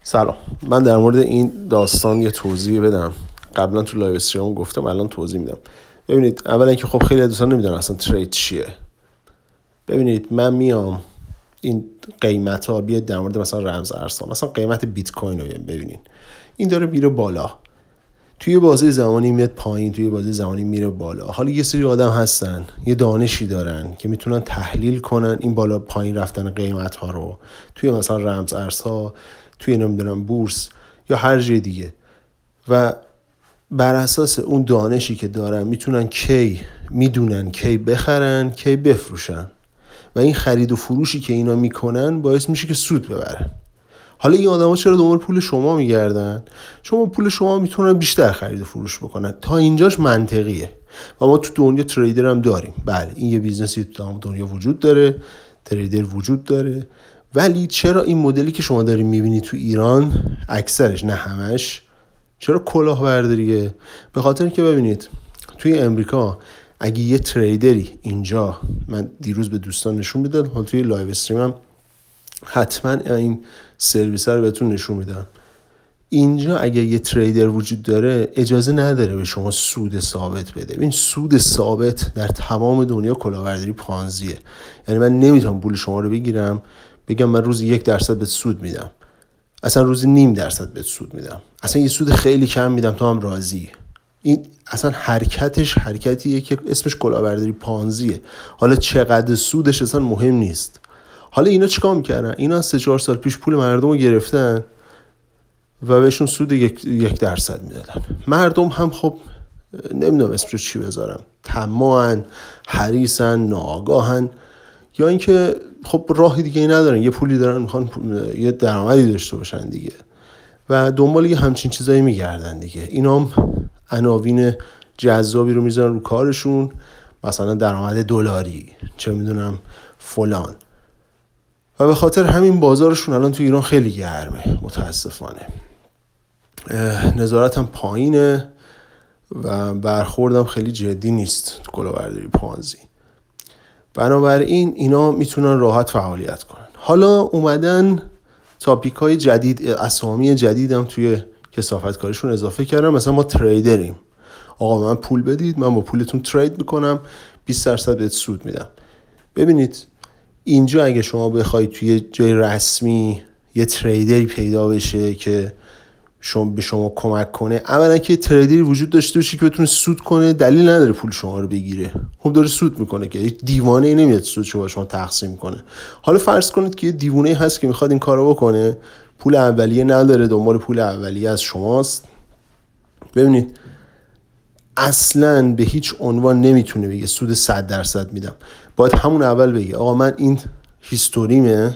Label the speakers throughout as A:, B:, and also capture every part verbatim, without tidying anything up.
A: سلام. من در مورد این داستان یه توضیح بدم. قبلا تو لایو استریم گفتم، الان توضیح میدم. ببینید، اولا که خب خیلی دوستان نمیدونن اصلا ترید چیه. ببینید، من میام این قیمت ها بیاد در مورد مثلا رمز ارزها، مثلا قیمت بیت کوین رو ببینید، این داره میره بالا، توی بازه زمانی میاد پایین، توی بازه زمانی میره بالا. حالا یه سری آدم هستن، یه دانشی دارن که میتونن تحلیل کنن این بالا پایین رفتن قیمت ها رو توی مثلا رمز ارزها، توی نمیدونم بورس یا هر جای دیگه، و بر اساس اون دانشی که دارن میتونن کی میدونن کی بخرن کی بفروشن، و این خرید و فروشی که اینا میکنن باعث میشه که سود ببرن. حالا این آدما چرا دنبال پول شما میگردن؟ شما پول شما میتونن بیشتر خرید و فروش بکنن. تا اینجاش منطقیه. و ما تو دنیا تریدر هم داریم. بله، این یه بیزنسی تو تمام دنیا وجود داره، تریدر وجود داره. ولی چرا این مدلی که شما دارین میبینی تو ایران، اکثرش نه همش، چرا کلاهبرداریه؟ به خاطر که ببینید توی امریکا اگه یه تریدری اینجا، من دیروز به دوستان نشون میدادم، حالا توی لایو استریمم حتما این سرویس رو بهتون نشون میدم. اینجا اگه یه تریدر وجود داره اجازه نداره به شما سود ثابت بده. این سود ثابت در تمام دنیا کلاهبرداری پانزیه. یعنی من نمیتونم پول شما رو بگیرم بگم من روزی یک درصد به سود میدم، اصلا روزی نیم درصد به سود میدم، اصلا یه سود خیلی کم میدم تو هم راضی. این اصلا حرکتش حرکتیه که اسمش کلاهبرداری پانزیه. حالا چقدر سودش اصلا مهم نیست. حالا اینا چیکار میکردن؟ اینا سه چهار سال پیش پول مردم رو گرفتن و بهشون سود یک, یک درصد میدادن. مردم هم خب نمیدونم اسمش چی بذارم، طماعن، حریصن، ناآگاهن، یا اینکه خب راه دیگه ای ندارن، یه پولی دارن میخوان یه درآمدی داشته باشن دیگه، و دنبال یه همچین چیزایی میگردن دیگه. اینا هم عناوین جذابی رو میذارن رو کارشون، مثلا درآمد دلاری، چه میدونم فلان، و به خاطر همین بازارشون الان تو ایران خیلی گرمه متاسفانه. نظارت هم پایینه و برخوردم خیلی جدی نیست تو کلاهبرداری پانزی. بنابراین اینا میتونن راحت فعالیت کنن. حالا اومدن تاپیک های جدید، اسامی جدیدم توی کثافت کاریشون اضافه کردم. مثلا ما تریدریم، آقا من پول بدید، من با پولتون ترید میکنم، بیست درصد بهت سود میدم. ببینید اینجا اگه شما بخواید توی جای رسمی یه تریدری پیدا بشه که شما به شما کمک کنه، اولا که تریدری وجود داشته باشه که بتونه سود کنه، دلیل نداره پول شما رو بگیره. خب داره سود میکنه که یک دیوانه ای نمیاد سود شما شما تقسیم کنه. حالا فرض کنید که یه دیوانه هست که میخواد این کارو بکنه، پول اولیه نداره، دنبال پول اولیه از شماست. ببینید اصلاً به هیچ عنوان نمیتونه بگه سود صد درصد میدم. باید همون اول بگه آقا من این هیستوریمه،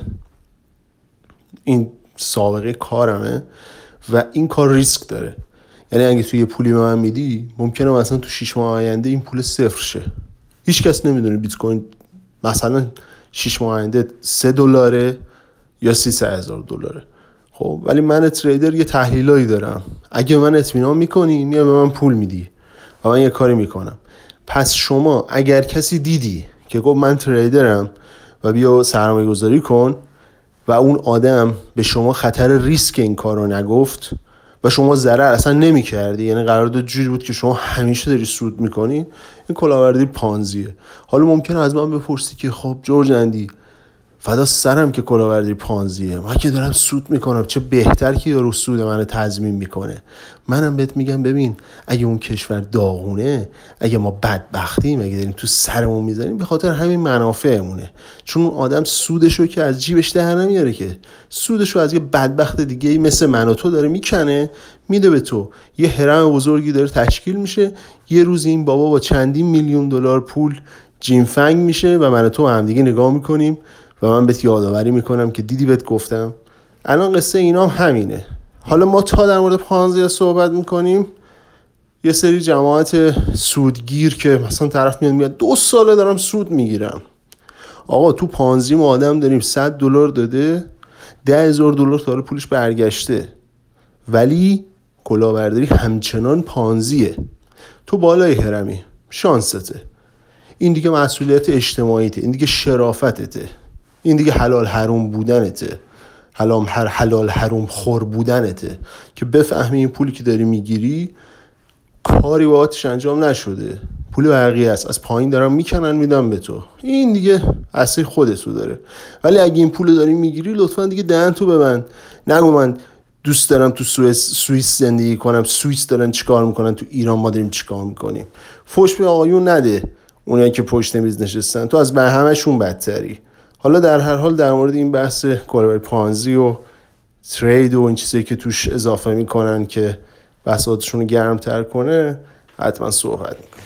A: این سابقه کارمه و این کار ریسک داره. یعنی اگه تو یه پولی به من میدی، ممکنه مثلا تو شش ماه آینده این پول صفر شه. هیچ کس نمیدونه بیت کوین مثلا شش ماه آینده سه دلاره یا سیصد هزار دلاره. خب ولی من تریدر یه تحلیلایی دارم، اگه من اطمینان میکنی میای به من پول میدی و من یه کاری میکنم. پس شما اگر کسی دیدی که گفت من تریدرم و بیا سرمایه گذاری کن، و اون آدم به شما خطر ریسک این کار رو نگفت و شما ضرر اصلا نمی کردی، یعنی قرارداد جوری بود که شما همیشه داری سود میکنی، این کلاهبرداری پانزیه. حالا ممکنه از من بپرسی که خب جورج اندی فدا سرم که کلاهبرداری پانزیه، من که دارم سود میکنم، چه بهتر که یارو سود منو تضمین میکنه. منم بهت میگم ببین اگه اون کشور داغونه، اگه ما بدبختیم، اگه داریم تو سرمون میزنیم، به خاطر همین منافعمونه. چون اون آدم سودشو که از جیبش در نمیاره، که سودشو از یه بدبخت دیگه مثل من و تو داره میکنه میده به تو. یه هرم بزرگی داره تشکیل میشه، یه روز این بابا با چندین میلیون دلار پول جیمفنگ میشه و من و تو هم دیگه نگاه میکنیم و من بهت یادآوری میکنم که دیدی بهت گفتم. الان قصه اینا هم همینه. حالا ما تا در مورد پانزی صحبت میکنیم، یه سری جماعت سودگیر که مثلا طرف میاد میاد دو ساله دارم سود میگیرم. آقا تو پانزی ما آدم داریم صد دلار داده، ده هزار دلار تا پولش برگشته، ولی کلاهبرداری همچنان پانزیه. تو بالای هرمی، شانسته. این دیگه مسئولیت اجتماعیته، این دیگه شرافتته، این دیگه حلال حروم بودنته. حلال هر حلال حروم خور بودنته که بفهمی این پولی که داری میگیری کاری باهاتش انجام نشده، پول بقیه است، از پایین دارن میکنن میدن به تو، این دیگه اصلی خودتو داره. ولی اگه این پول داری میگیری لطفا دیگه دهن تو ببند، نگو من دوست دارم تو سوئیس سوئیس زندگی کنم، سوئیس دارن چیکار میکنن تو ایران ما داریم چیکار میکنیم. فوش به آقایون نده، اونایی که پشت میز نشستن، تو از همه‌شون بدتری. حالا در هر حال در مورد این بحث کاربر پانزی و ترید و این چیزایی که توش اضافه میکنن که بساطشون رو گرمتر کنه حتما صحبت میکنم.